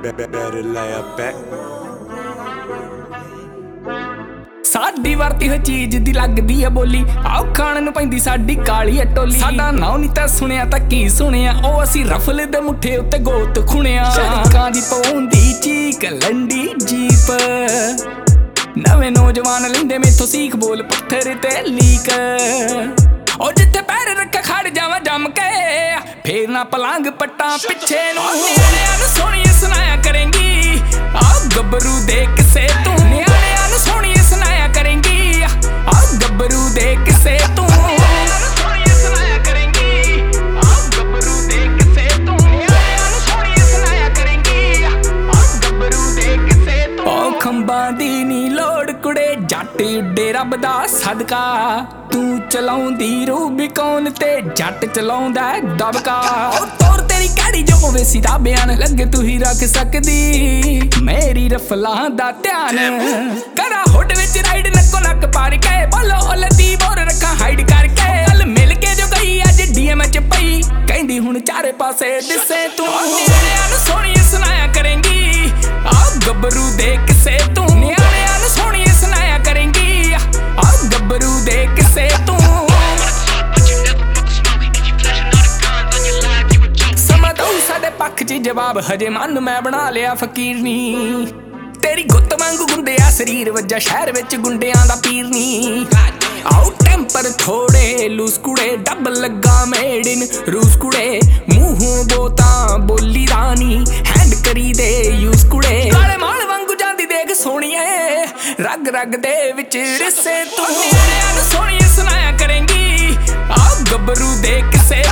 better lay up back. ਸਾਡੀ ਵਰਤੀ ਹੋ ਚੀਜ਼ ਦੀ ਲੱਗਦੀ ਆ ਬੋਲੀ ਆਓ ਖਾਣ ਨੂੰ ਪੈਂਦੀ ਸਾਡੀ ਕਾਲੀ ਟੋਲੀ ਸਾਡਾ ਨਾਮ ਨਹੀਂ ਤਾਂ ਸੁਣਿਆ ਤਾਂ ਕੀ ਸੁਣਿਆ ਉਹ ਅਸੀਂ ਰਫਲ ਦੇ ਮੁੱਠੇ ਉੱਤੇ ਗੋਤ ਖੁਣਿਆ ਸੜਕਾਂ ਦੀ ਪਉਂਦੀ ਚੀਕ ਲੰਡੀ ਜੀਪ ਨਵੇਂ ਨੌਜਵਾਨ ਲੈਂਦੇ ਮੈਥੋਂ ਸੀਖ ਬੋਲ ਪੱਥਰ ਤੇ ਲੀਕ ਉਹ ਜਿੱਥੇ ਪੈਰ ਰੱਖ ਖੜ ਜਾਵਾਂ ਜੰਮ ਕੇ ਫੇਰ ਨਾ ਪਲੰਗ ਪੱਟਾਂ ਪਿੱਛੇ ਨੂੰ ਨਿਆਣਿਆਂ ਨੂੰ ਸੋਹਣੀਏ ਸੁਣਾਇਆ ਕਰੇਂਗੀ ਆਓ ਗੱਭਰੂ ਦੇ ਕਿਸੇ ਤੂੰ ਨਿਆਣਿਆਂ ਨੂੰ ਸੋਹਣੀਏ ਸੁਣਾਇਆ ਕਰੇਂਗੀ ਆਓ ਗੱਭਰੂ ਦੇ ਕਿਸੇ ਤੂੰ ਖੰਬਾਂ ਦੀ ਨੀ ਲੋੜ ਕੁੜੇ ਜੱਟ ਉੱਡੇ ਰੱਬ ਦਾ ਸਦਕਾ ਤੂੰ ਚਲਾਉਂਦੀ ਰੂਬੀਕੌਨ ਤੇ ਜੱਟ ਚਲਾਉਂਦਾ ਦਬਕਾ ਉਹ ਤੋਰ ਤੇਰੀ ਕਿਹੜੀ ਜੋ ਹੋਵੇ ਸਿੱਧਾ ਬਿਆਨ ਲੱਗੇ ਤੂੰ ਹੀ ਰੱਖ ਸਕਦੀ ਮੇਰੀ ਰਫਲਾਂ ਦਾ ਧਿਆਨ ਕਰਾ ਹੁੱਡ ਵਿੱਚ ਰਾਈਡ ਨੱਕੋ ਨੱਕ ਪਾਰ ਕੇ ਬੋਲੋ ਲੱਦੀ ਬੋਰ ਰੱਖਾਂ ਹਾਈਡ ਕਰਕੇ ਕੱਲ ਮਿਲ ਕੇ ਜੋ ਗਈ ਅੱਜ ਡੀਐਮ ਚ ਪਈ ਕਹਿੰਦੀ ਹੁਣ ਚਾਰੇ ਪਾਸੇ ਦਿਸੇ ਤੂੰ ਨਿਆਣਿਆਂ ਨੂੰ ਸੋਹਣੀਏ ਸੁਣਾਇਆ ਕਰੇਂਗੀ ਆਓ ਗੱਭਰੂ ਦੇ ਕਿਸੇ ਤੂੰ ਨਿਆਣਿਆਂ ਨੂੰ ਸੋਹਣੀਏ ਸੁਣਾਇਆ ਕਰੇਂਗੀ ਆਓ ਗੱਭਰੂ ਦੇ ਕਿਸੇ ਤੂੰ ਸਮਾਂ ਦਊ ਸਾਡੇ ਪੱਖ 'ਚ ਜਵਾਬ ਹਜੇ ਮਨ ਮੈਂ ਬਣਾ ਲਿਆ ਫਕੀਰ ਨੀ ਤੇਰੀ ਗੁੱਤ ਵਾਂਗੂ ਗੁੰਦੇ ਆ ਸਰੀਰ ਵੱਜਾ ਸ਼ਹਿਰ ਵਿੱਚ ਗੁੰਡਿਆਂ ਦਾ ਪੀਰ ਨੀ ਆਓ ਟੈਂਪਰ ਥੋੜੇ ਲੂਸ ਕੁੜੇ ਡੱਬਲ ਲੱਗਾ ਮੇਡ ਇਨ ਰੂਸ ਕੁੜੇ ਮੂੰਹੋਂ ਬੋਤਾਂ ਬੋਲੀ ਰਾਣੀ ਹੈਂਡ ਕਰੀ ਦੇ ਯੂਸ ਕੁੜੇ ਕਾਲੇ ਮਾਲ ਵਾਂਗੂ ਜਾਂਦੀ ਦੇਖ ਸੋਹਣੀਏ ਰਗ ਰਗ ਦੇ ਵਿੱਚ ਰਿਸੇ ਤੂੰ ਨਿਆਣਿਆਂ ਨੂੰ ਸੋਹਣੀਏ ਸੁਣਾਇਆ ਕਰੇਂਗੀ ਆਓ ਗੱਭਰੂ ਦੇ ਕਿਸੇ